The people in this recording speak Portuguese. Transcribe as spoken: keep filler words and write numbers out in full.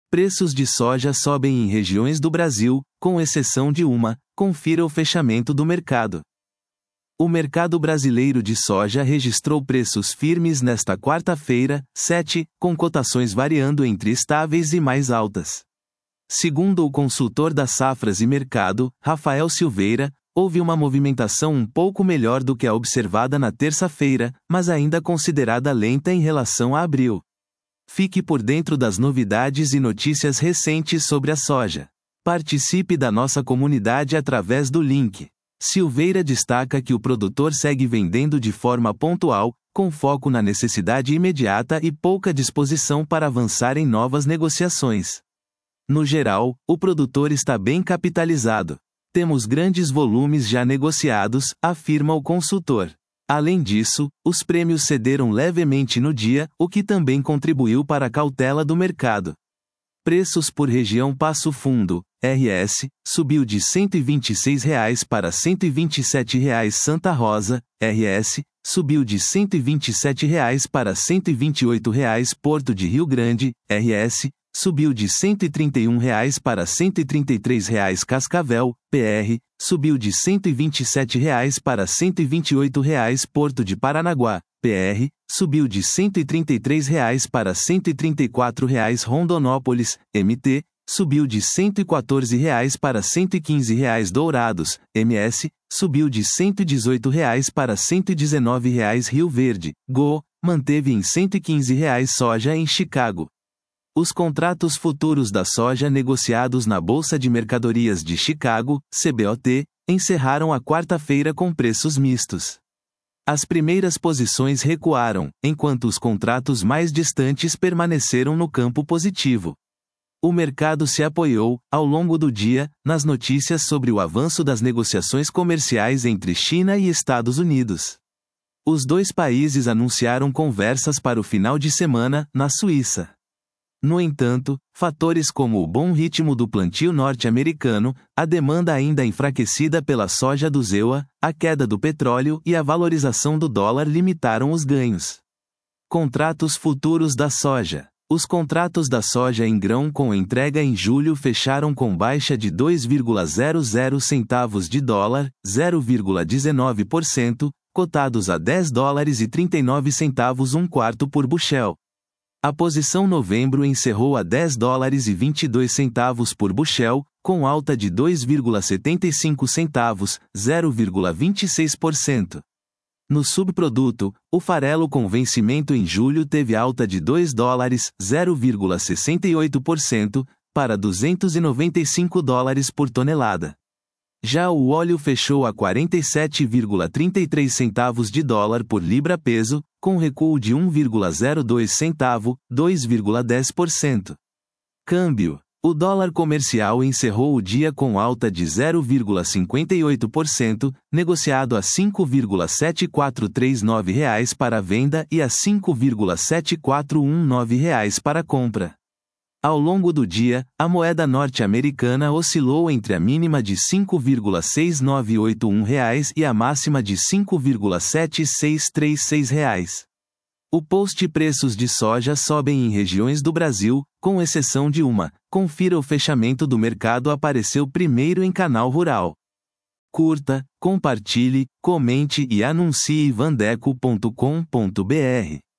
Preços de soja sobem em regiões do Brasil, com exceção de uma. Confira o fechamento do mercado. O mercado brasileiro de soja registrou preços firmes nesta quarta-feira, sete, com cotações variando entre estáveis e mais altas. Segundo o consultor das safras e mercado, Rafael Silveira, houve uma movimentação um pouco melhor do que a observada na terça-feira, mas ainda considerada lenta em relação a abril. Fique por dentro das novidades e notícias recentes sobre a soja. Participe da nossa comunidade através do link. Silveira destaca que o produtor segue vendendo de forma pontual, com foco na necessidade imediata e pouca disposição para avançar em novas negociações. No geral, o produtor está bem capitalizado. Temos grandes volumes já negociados, afirma o consultor. Além disso, os prêmios cederam levemente no dia, o que também contribuiu para a cautela do mercado. Preços por região Passo Fundo, R S, subiu de cento e vinte e seis reais para cento e vinte e sete reais. Santa Rosa, R S, subiu de cento e vinte e sete reais para cento e vinte e oito reais. Porto de Rio Grande, R S, subiu de cento e trinta e um reais para cento e trinta e três reais. Cascavel, P R, subiu de cento e vinte e sete reais para cento e vinte e oito reais. Porto de Paranaguá, P R, subiu de cento e trinta e três reais para cento e trinta e quatro reais. Rondonópolis, M T, subiu de cento e quatorze reais para cento e quinze reais. Dourados, M S, subiu de cento e dezoito reais para cento e dezenove reais. Rio Verde, G O, manteve em cento e quinze reais. Soja em Chicago. Os contratos futuros da soja negociados na Bolsa de Mercadorias de Chicago, C B O T, encerraram a quarta-feira com preços mistos. As primeiras posições recuaram, enquanto os contratos mais distantes permaneceram no campo positivo. O mercado se apoiou, ao longo do dia, nas notícias sobre o avanço das negociações comerciais entre China e Estados Unidos. Os dois países anunciaram conversas para o final de semana, na Suíça. No entanto, fatores como o bom ritmo do plantio norte-americano, a demanda ainda enfraquecida pela soja do Z E U A, a queda do petróleo e a valorização do dólar limitaram os ganhos. Contratos futuros da soja. Os contratos da soja em grão com entrega em julho fecharam com baixa de dois vírgula zero zero centavos de dólar, zero vírgula dezenove por cento, cotados a dez dólares e trinta e nove centavos um quarto por bushel. A posição novembro encerrou a dez dólares e vinte e dois centavos por bushel, com alta de dois vírgula setenta e cinco centavos, zero vírgula vinte e seis por cento. No subproduto, o farelo com vencimento em julho teve alta de dois dólares, zero vírgula sessenta e oito por cento, para duzentos e noventa e cinco dólares por tonelada. Já o óleo fechou a quarenta e sete vírgula trinta e três centavos de dólar por libra-peso, com recuo de um vírgula zero dois centavo, dois vírgula dez por cento. Câmbio. O dólar comercial encerrou o dia com alta de zero vírgula cinquenta e oito por cento, negociado a cinco vírgula sete quatro três nove reais para a venda e a cinco vírgula sete quatro um nove reais para a compra. Ao longo do dia, a moeda norte-americana oscilou entre a mínima de cinco vírgula seis nove oito um reais e a máxima de cinco vírgula sete seis três seis reais. O post preços de soja sobem em regiões do Brasil, com exceção de uma. Confira o fechamento do mercado apareceu primeiro em Canal Rural. Curta, compartilhe, comente e anuncie vandeco ponto com ponto br.